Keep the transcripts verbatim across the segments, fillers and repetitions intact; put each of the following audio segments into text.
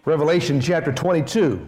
Revelation chapter twenty-two.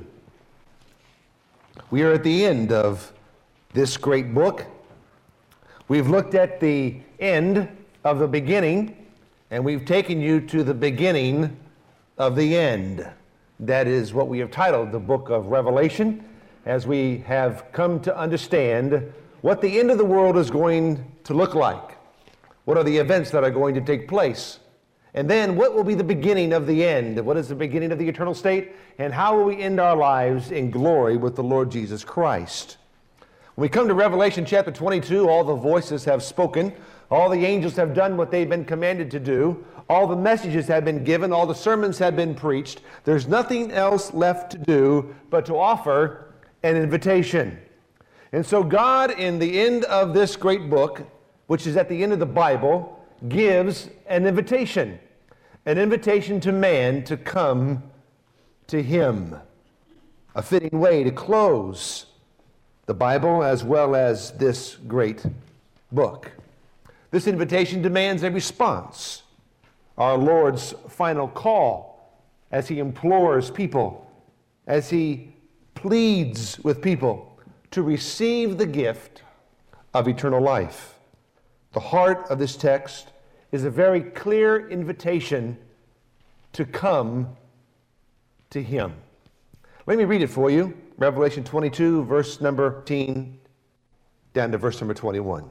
We are at the end of this great book. We've looked at the end of the beginning, and we've taken you to the beginning of the end. That is what we have titled the book of Revelation, as we have come to understand what the end of the world is going to look like. What are the events that are going to take place? And then what will be the beginning of the end? What is the beginning of the eternal state? And how will we end our lives in glory with the Lord Jesus Christ? When we come to Revelation chapter twenty-two, all the voices have spoken. All the angels have done what they've been commanded to do. All the messages have been given. All the sermons have been preached. There's nothing else left to do but to offer an invitation. And so God, in the end of this great book, which is at the end of the Bible, gives an invitation. An invitation to man to come to him. A fitting way to close the Bible as well as this great book. This invitation demands a response. Our Lord's final call as he implores people, as he pleads with people to receive the gift of eternal life. The heart of this text is a very clear invitation to come to him. Let me read it for you. Revelation twenty-two, verse number eighteen, down to verse number twenty-one.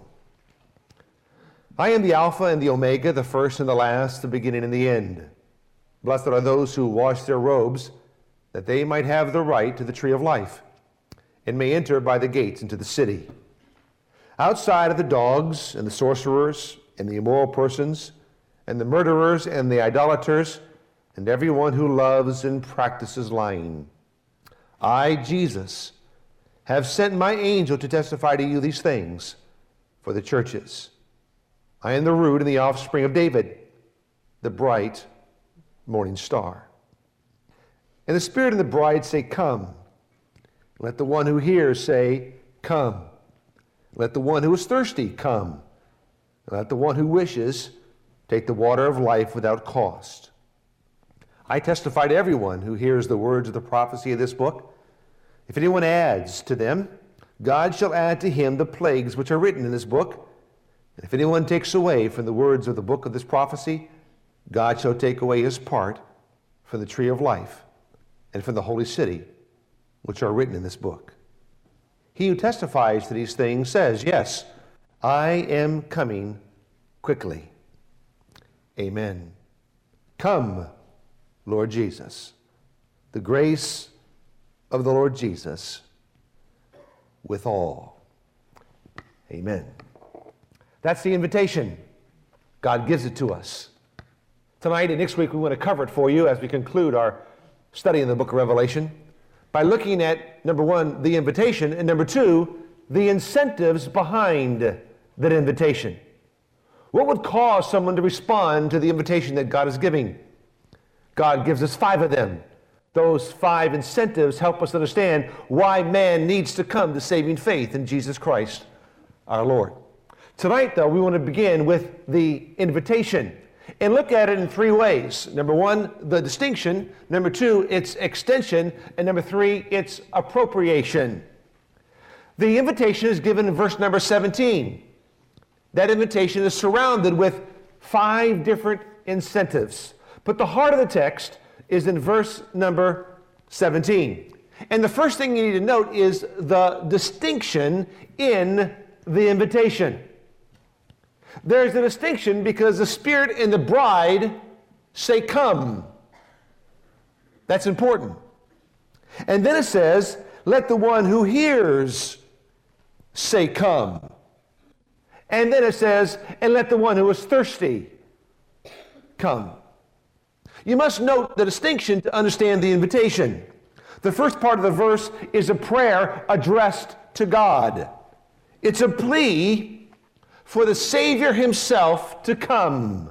I am the Alpha and the Omega, the first and the last, the beginning and the end. Blessed are those who wash their robes, that they might have the right to the tree of life, and may enter by the gates into the city. Outside are the dogs and the sorcerers and the immoral persons and the murderers and the idolaters and everyone who loves and practices lying. I, Jesus, have sent my angel to testify to you these things for the churches. I am the root and the offspring of David, the bright morning star. And the Spirit and the bride say, come. Let the one who hears say, come. Let the one who is thirsty come. Let the one who wishes take the water of life without cost. I testify to everyone who hears the words of the prophecy of this book. If anyone adds to them, God shall add to him the plagues which are written in this book. And if anyone takes away from the words of the book of this prophecy, God shall take away his part from the tree of life and from the holy city, which are written in this book. He who testifies to these things says, yes, I am coming quickly. Amen. Come, Lord Jesus. The grace of the Lord Jesus with all. Amen. That's the invitation. God gives it to us. Tonight and next week we want to cover it for you as we conclude our study in the book of Revelation by looking at, number one, the invitation, and number two, the incentives behind that invitation. What would cause someone to respond to the invitation that God is giving? God gives us five of them. Those five incentives help us understand why man needs to come to saving faith in Jesus Christ, our Lord. Tonight, though, we want to begin with the invitation and look at it in three ways. Number one, the distinction. Number two, its extension. And number three, its appropriation. The invitation is given in verse number seventeen. That invitation is surrounded with five different incentives. But the heart of the text is in verse number seventeen. And the first thing you need to note is the distinction in the invitation. There's a distinction because the Spirit and the bride say, come. That's important. And then it says, let the one who hears say, come. And then it says, and let the one who is thirsty come. You must note the distinction to understand the invitation. The first part of the verse is a prayer addressed to God. It's a plea for the Savior himself to come.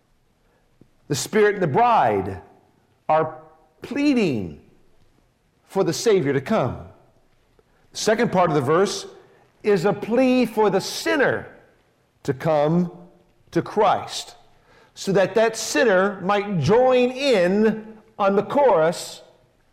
The Spirit and the bride are pleading for the Savior to come. The second part of the verse is a plea for the sinner to come to Christ, so that that sinner might join in on the chorus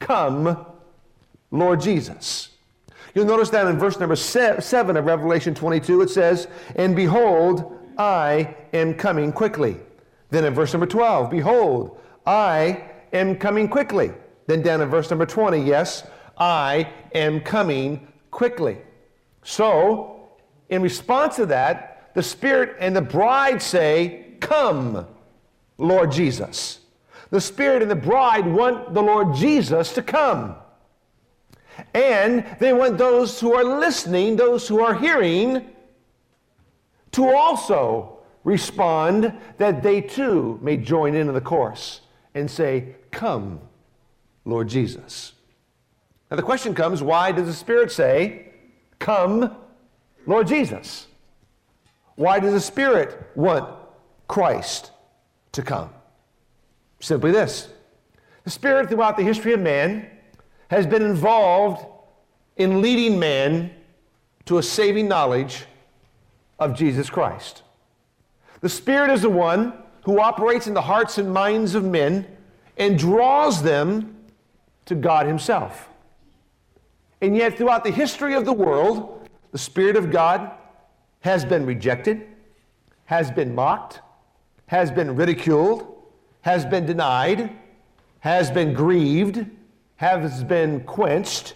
come, Lord Jesus. You'll notice that in verse number seven of Revelation twenty-two, it says, and behold, I am coming quickly. Then in verse number twelve, behold, I am coming quickly. Then down in verse number twenty, yes, I am coming quickly. So, in response to that, the Spirit and the bride say, come, Lord Jesus. The Spirit and the bride want the Lord Jesus to come. And they want those who are listening, those who are hearing, to also respond that they too may join into the chorus and say, come, Lord Jesus. Now the question comes, why does the Spirit say, come, Lord Jesus? Why does the Spirit want Christ to come? Simply this. The Spirit throughout the history of man has been involved in leading man to a saving knowledge of Jesus Christ. The Spirit is the one who operates in the hearts and minds of men and draws them to God Himself. And yet, throughout the history of the world, the Spirit of God has been rejected, has been mocked, has been ridiculed, has been denied, has been grieved, has been quenched.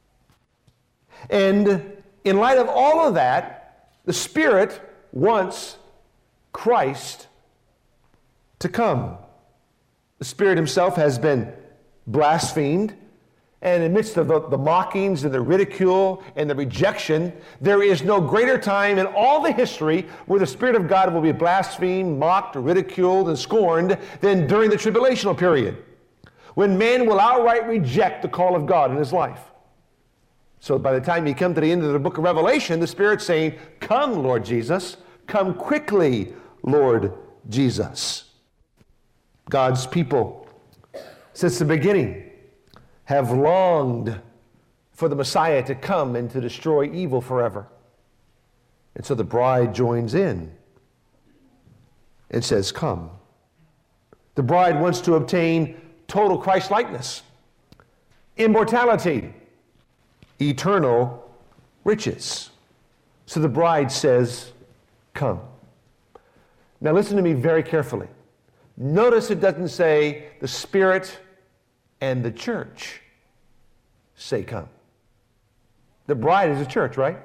And in light of all of that, the Spirit wants Christ to come. The Spirit Himself has been blasphemed, and in the midst of the, the mockings and the ridicule and the rejection, there is no greater time in all the history where the Spirit of God will be blasphemed, mocked, ridiculed, and scorned than during the tribulational period, when man will outright reject the call of God in his life. So by the time you come to the end of the book of Revelation, the Spirit's saying, come, Lord Jesus, come quickly, Lord Jesus. God's people, since the beginning, have longed for the Messiah to come and to destroy evil forever. And so the bride joins in and says, come. The bride wants to obtain total Christ-likeness, immortality, eternal riches. So the bride says, come. Now listen to me very carefully. Notice it doesn't say the Spirit and the church say come. The bride is the church, right?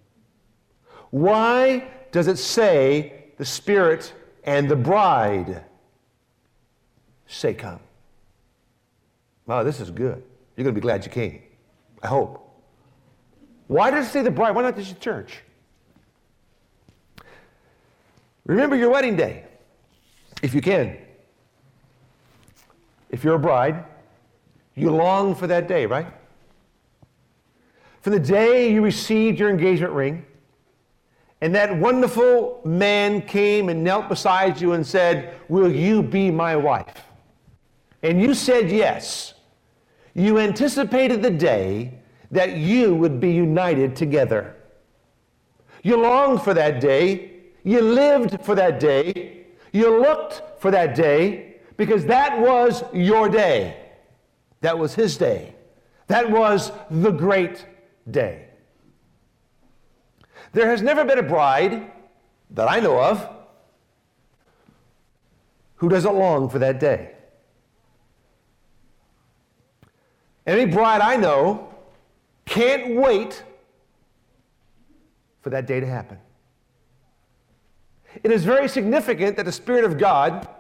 Why does it say the Spirit and the bride say come? Wow, this is good. You're going to be glad you came. I hope. Why does it say the bride? Why not just the church? Remember your wedding day, if you can. If you're a bride, you long for that day, right? For the day you received your engagement ring, and that wonderful man came and knelt beside you and said, will you be my wife? And you said yes. You anticipated the day that you would be united together. You longed for that day. You lived for that day. You looked for that day because that was your day. That was his day. That was the great day. There has never been a bride that I know of who doesn't long for that day. Any bride I know can't wait for that day to happen. It is very significant that the Spirit of God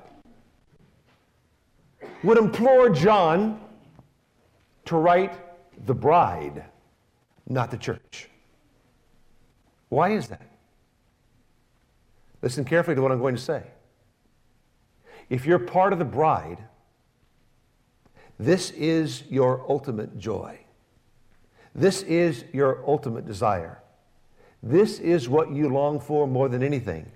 would implore John to write the bride, not the church. Why is that? Listen carefully to what I'm going to say. If you're part of the bride, this is your ultimate joy. This is your ultimate desire. This is what you long for more than anything.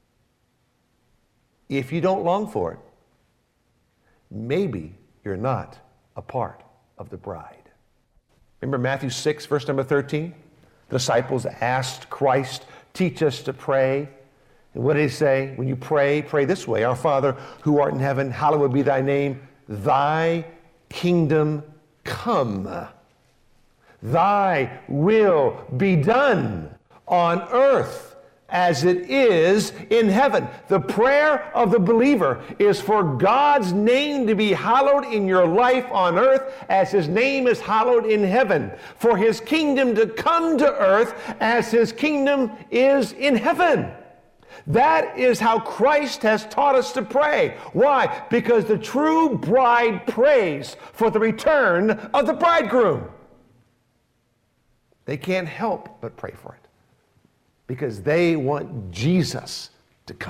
If you don't long for it, maybe you're not a part of the bride. Remember Matthew six, verse number thirteen? The disciples asked Christ, teach us to pray. And what did he say? When you pray, pray this way. Our Father who art in heaven, hallowed be thy name. Thy kingdom come. Thy will be done on earth as it is in heaven. The prayer of the believer is for God's name to be hallowed in your life on earth as his name is hallowed in heaven. For his kingdom to come to earth as his kingdom is in heaven. That is how Christ has taught us to pray. Why? Because the true bride prays for the return of the bridegroom. They can't help but pray for it because they want Jesus to come.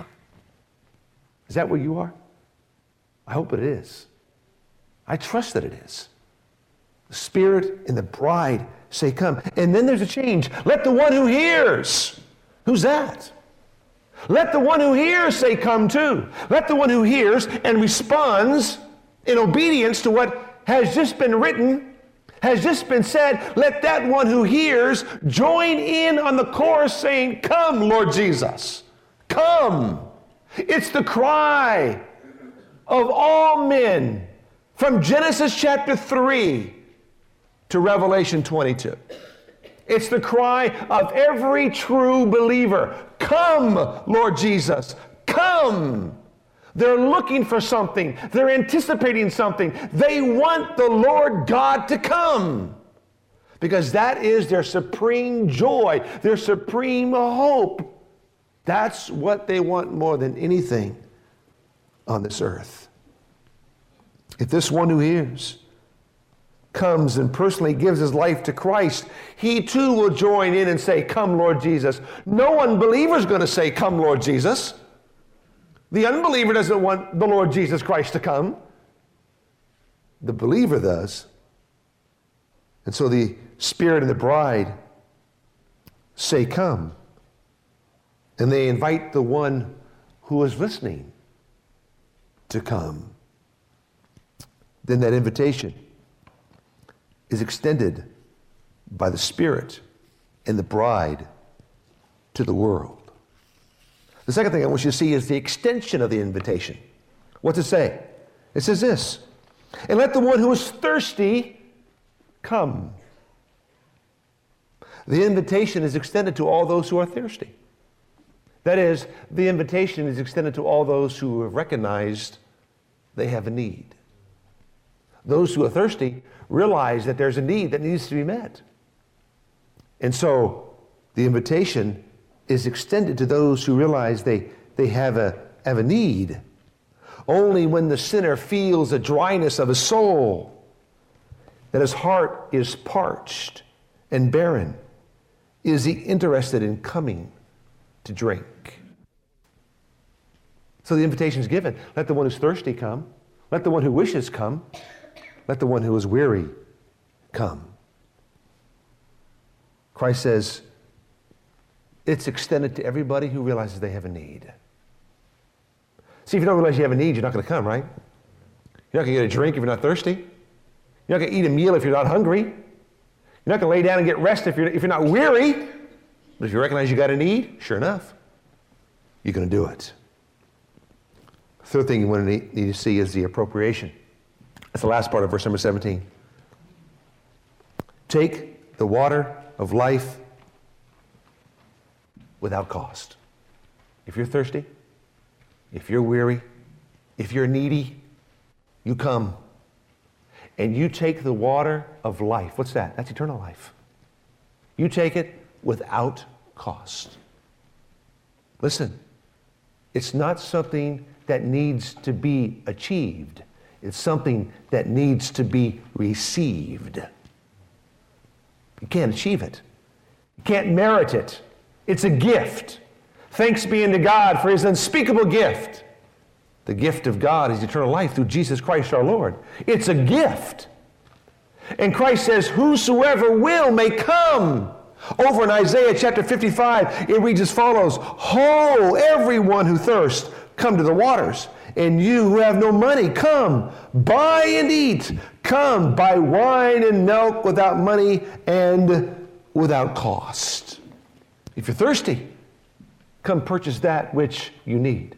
Is that where you are? I hope it is. I trust that it is. The Spirit and the bride say, come. And then there's a change. Let the one who hears. Who's that? Let the one who hears say, come too. Let the one who hears and responds in obedience to what has just been written, has just been said, let that one who hears join in on the chorus saying, come, Lord Jesus, come. It's the cry of all men from Genesis chapter three to Revelation twenty-two. It's the cry of every true believer. Come, Lord Jesus, come. They're looking for something. They're anticipating something. They want the Lord God to come because that is their supreme joy, their supreme hope. That's what they want more than anything on this earth. If this one who hears comes and personally gives his life to Christ, he too will join in and say, come, Lord Jesus. No unbeliever is going to say, come, Lord Jesus. The unbeliever doesn't want the Lord Jesus Christ to come. The believer does. And so the Spirit and the bride say, come. And they invite the one who is listening to come. Then that invitation is extended by the Spirit and the bride to the world. The second thing I want you to see is the extension of the invitation. What's it say? It says this, and let the one who is thirsty come. The invitation is extended to all those who are thirsty. That is, the invitation is extended to all those who have recognized they have a need. Those who are thirsty realize that there's a need that needs to be met. And so the invitation is extended to those who realize they, they have, a, have a need. Only when the sinner feels the dryness of his soul, that his heart is parched and barren, is he interested in coming to drink. So the invitation is given. Let the one who's thirsty come. Let the one who wishes come. Let the one who is weary come. Christ says it's extended to everybody who realizes they have a need. See, if you don't realize you have a need, you're not going to come, right? You're not going to get a drink if you're not thirsty. You're not going to eat a meal if you're not hungry. You're not going to lay down and get rest if you're, if you're not weary. But if you recognize you got a need, sure enough, you're going to do it. Third thing you want to need, need to see is the appropriation. That's the last part of verse number seventeen. Take the water of life without cost. If you're thirsty, if you're weary, if you're needy, you come and you take the water of life. What's that? That's eternal life. You take it without cost. Listen, it's not something that needs to be achieved. It's something that needs to be received. You can't achieve it. You can't merit it. It's a gift. Thanks be unto God for his unspeakable gift. The gift of God is eternal life through Jesus Christ our Lord. It's a gift. And Christ says, whosoever will may come. Over in Isaiah chapter fifty-five, it reads as follows, ho, everyone who thirsts, come to the waters. And you who have no money, come, buy and eat. Come, buy wine and milk without money and without cost. If you're thirsty, come purchase that which you need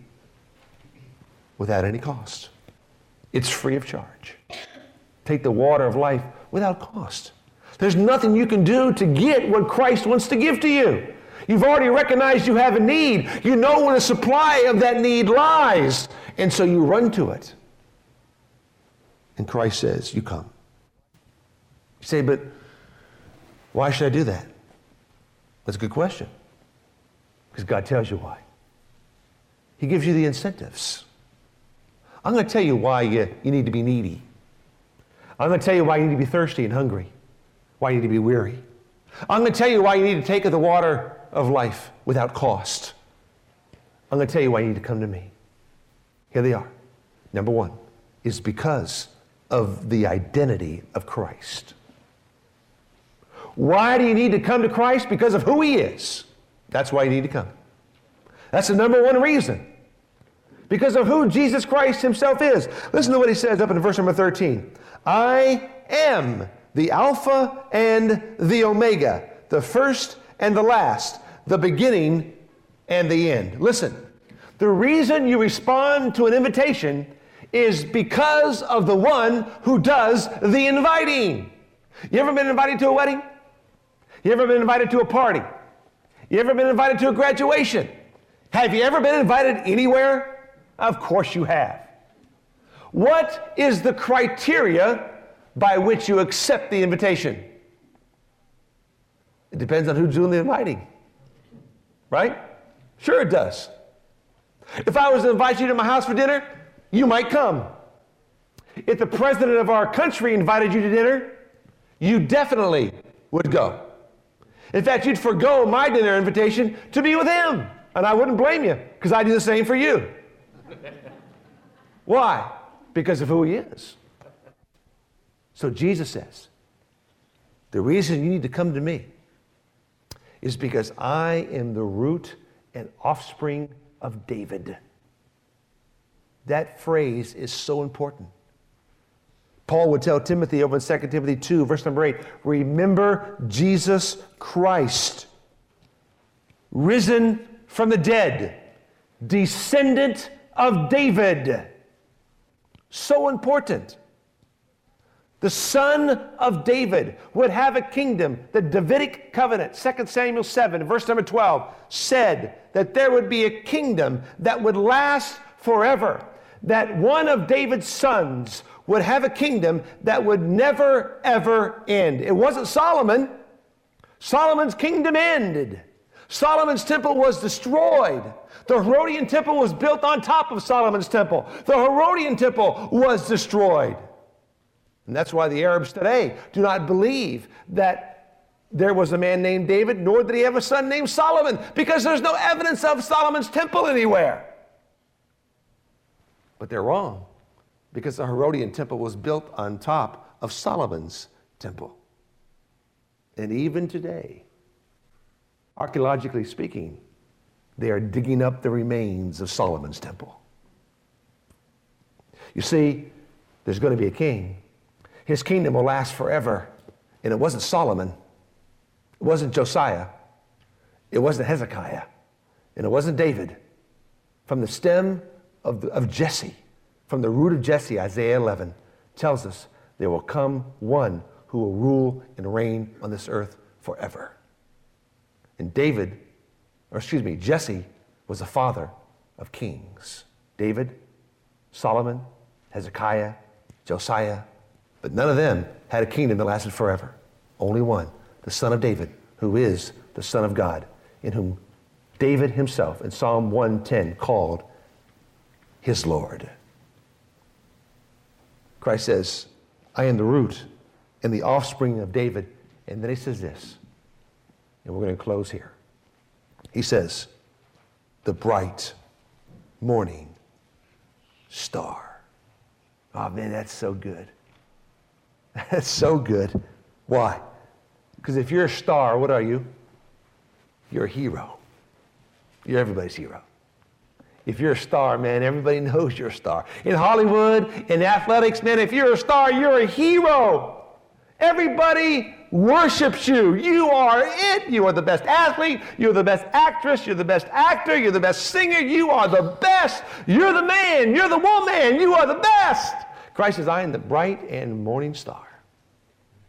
without any cost. It's free of charge. Take the water of life without cost. There's nothing you can do to get what Christ wants to give to you. You've already recognized you have a need. You know where the supply of that need lies. And so you run to it. And Christ says, you come. You say, but why should I do that? That's a good question. Because God tells you why. He gives you the incentives. I'm going to tell you why you, you need to be needy. I'm going to tell you why you need to be thirsty and hungry. Why you need to be weary. I'm going to tell you why you need to take of the water of life without cost. I'm going to tell you why you need to come to me. Here they are. Number one is because of the identity of Christ. Why do you need to come to Christ? Because of who he is. That's why you need to come. That's the number one reason. Because of who Jesus Christ himself is. Listen to what he says up in verse number thirteen. I am the Alpha and the Omega, the first and the last, the beginning and the end. Listen, the reason you respond to an invitation is because of the one who does the inviting. You ever been invited to a wedding? You ever been invited to a party? You ever been invited to a graduation? Have you ever been invited anywhere? Of course you have. What is the criteria by which you accept the invitation? It depends on who's doing the inviting. Right? Sure it does. If I was to invite you to my house for dinner, you might come. If the president of our country invited you to dinner, you definitely would go. In fact, you'd forego my dinner invitation to be with him. And I wouldn't blame you, because I do the same for you. Why? Because of who he is. So Jesus says, the reason you need to come to me is because I am the root and offspring of David. That phrase is so important. Paul would tell Timothy over in Second Timothy two, verse number eight, remember Jesus Christ, risen from the dead, descendant of David. So important. The son of David would have a kingdom. The Davidic covenant, Second Samuel seven, verse number twelve, said that there would be a kingdom that would last forever. That one of David's sons would have a kingdom that would never, ever end. It wasn't Solomon. Solomon's kingdom ended. Solomon's temple was destroyed. The Herodian temple was built on top of Solomon's temple. The Herodian temple was destroyed. And that's why the Arabs today do not believe that there was a man named David, nor did he have a son named Solomon, because there's no evidence of Solomon's temple anywhere. But they're wrong, because the Herodian temple was built on top of Solomon's temple. And even today, archaeologically speaking, they are digging up the remains of Solomon's temple. You see, there's going to be a king. His kingdom will last forever. And it wasn't Solomon. It wasn't Josiah. It wasn't Hezekiah. And it wasn't David. From the stem of, the, of Jesse, from the root of Jesse, Isaiah eleven tells us there will come one who will rule and reign on this earth forever. And David, or excuse me, Jesse was the father of kings. David, Solomon, Hezekiah, Josiah, but none of them had a kingdom that lasted forever. Only one, the son of David, who is the Son of God, in whom David himself in Psalm one ten called his Lord. Christ says, I am the root and the offspring of David. And then he says this, and we're going to close here. He says, the bright morning star. Oh man, that's so good. That's so good. Why? Because if you're a star, what are you? You're a hero. You're everybody's hero. If you're a star, man, everybody knows you're a star. In Hollywood, in athletics, man, if you're a star, you're a hero. Everybody worships you. You are it. You are the best athlete. You're the best actress. You're the best actor. You're the best singer. You are the best. You're the man. You're the woman. You are the best. Christ says, I am the bright and morning star.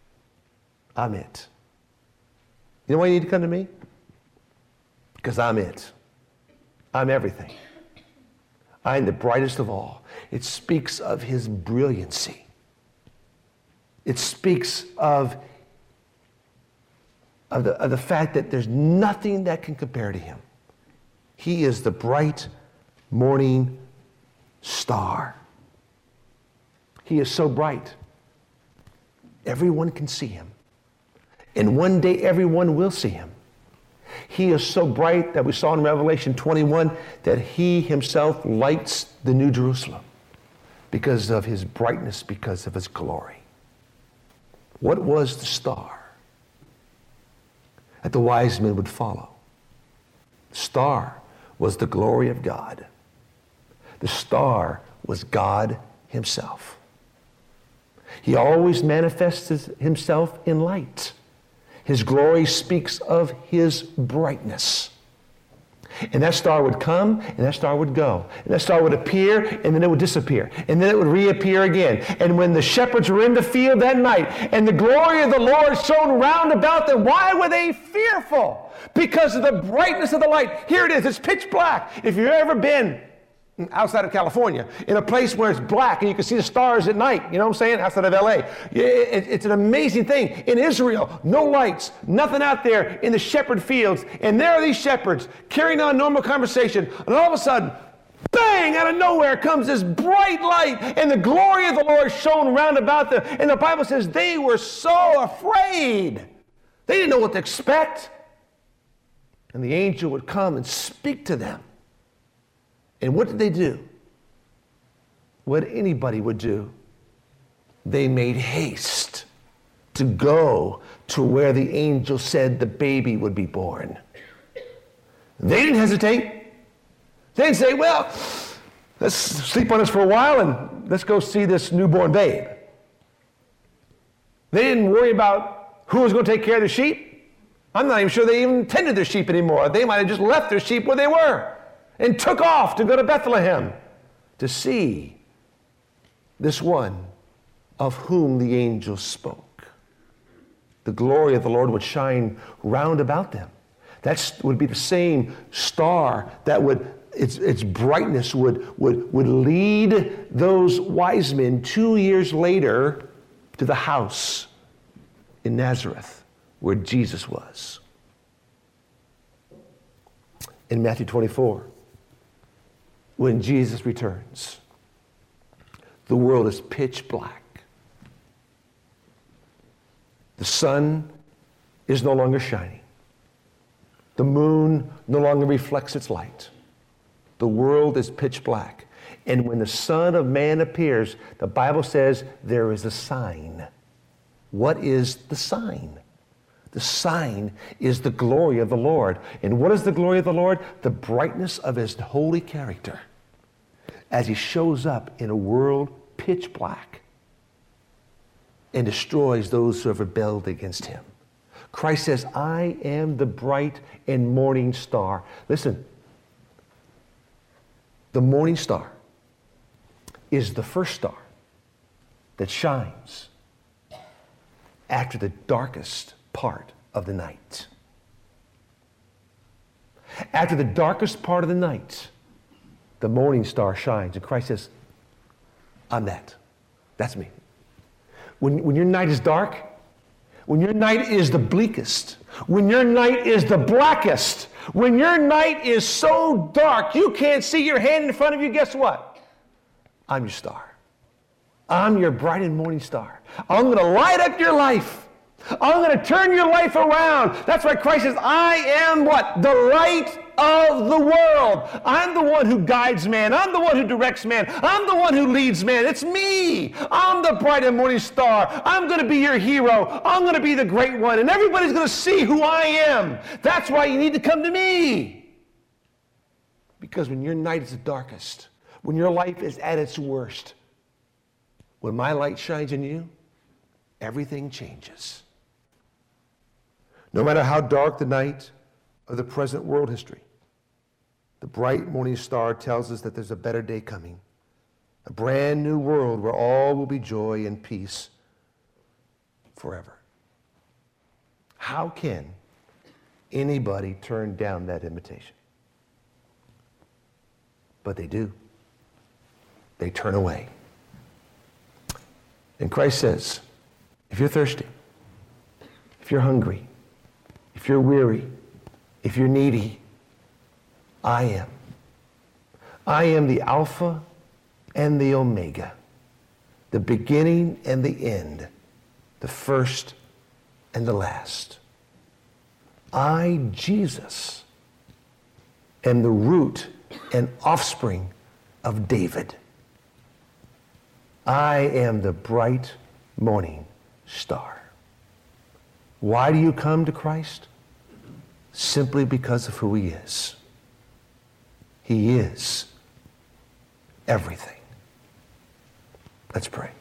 I'm it. You know why you need to come to me? Because I'm it. I'm everything. I'm the brightest of all. It speaks of his brilliancy. It speaks of, of, the, of the fact that there's nothing that can compare to him. He is the bright morning star. He is so bright. Everyone can see him. And one day everyone will see him. He is so bright that we saw in Revelation twenty-one that he himself lights the New Jerusalem because of his brightness, because of his glory. What was the star that the wise men would follow? The star was the glory of God. The star was God himself. He always manifests himself in light. His glory speaks of his brightness. And that star would come, and that star would go. And that star would appear, and then it would disappear. And then it would reappear again. And when the shepherds were in the field that night, and the glory of the Lord shone round about them, why were they fearful? Because of the brightness of the light. Here it is, it's pitch black. If you've ever been outside of California, in a place where it's black and you can see the stars at night, you know what I'm saying, outside of L A. It's an amazing thing. In Israel, no lights, nothing out there in the shepherd fields, and there are these shepherds carrying on normal conversation, and all of a sudden, bang, out of nowhere comes this bright light, and the glory of the Lord shone round about them, and the Bible says they were so afraid. They didn't know what to expect. And the angel would come and speak to them. And what did they do? What anybody would do. They made haste to go to where the angel said the baby would be born. They didn't hesitate. They didn't say, well, let's sleep on this for a while and let's go see this newborn babe. They didn't worry about who was going to take care of the sheep. I'm not even sure they even tended their sheep anymore. They might have just left their sheep where they were and took off to go to Bethlehem to see this one of whom the angel spoke. The glory of the Lord would shine round about them. That would be the same star that would, its, its brightness would, would, would lead those wise men two years later to the house in Nazareth where Jesus was. In Matthew twenty-four, when Jesus returns, the world is pitch black. The sun is no longer shining. The moon no longer reflects its light. The world is pitch black. And when the Son of Man appears, the Bible says there is a sign. What is the sign? The sign is the glory of the Lord. And what is the glory of the Lord? The brightness of his holy character as he shows up in a world pitch black and destroys those who have rebelled against him. Christ says, I am the bright and morning star. Listen, the morning star is the first star that shines after the darkest part of the night. After the darkest part of the night, the morning star shines. And Christ says, I'm that. That's me. When, when your night is dark, when your night is the bleakest, when your night is the blackest, when your night is so dark you can't see your hand in front of you, guess what? I'm your star. I'm your bright and morning star. I'm going to light up your life. I'm going to turn your life around. That's why Christ says, I am what? The light of the world. I'm the one who guides man. I'm the one who directs man. I'm the one who leads man. It's me. I'm the bright and morning star. I'm going to be your hero. I'm going to be the great one. And everybody's going to see who I am. That's why you need to come to me. Because when your night is the darkest, when your life is at its worst, when my light shines in you, everything changes. No matter how dark the night of the present world history, the bright morning star tells us that there's a better day coming, a brand new world where all will be joy and peace forever. How can anybody turn down that invitation? But they do. They turn away. And Christ says, if you're thirsty, if you're hungry, if you're weary, if you're needy, I am. I am the Alpha and the Omega, the beginning and the end, the first and the last. I, Jesus, am the root and offspring of David. I am the bright morning star. Why do you come to Christ? Simply because of who he is. He is everything. Let's pray.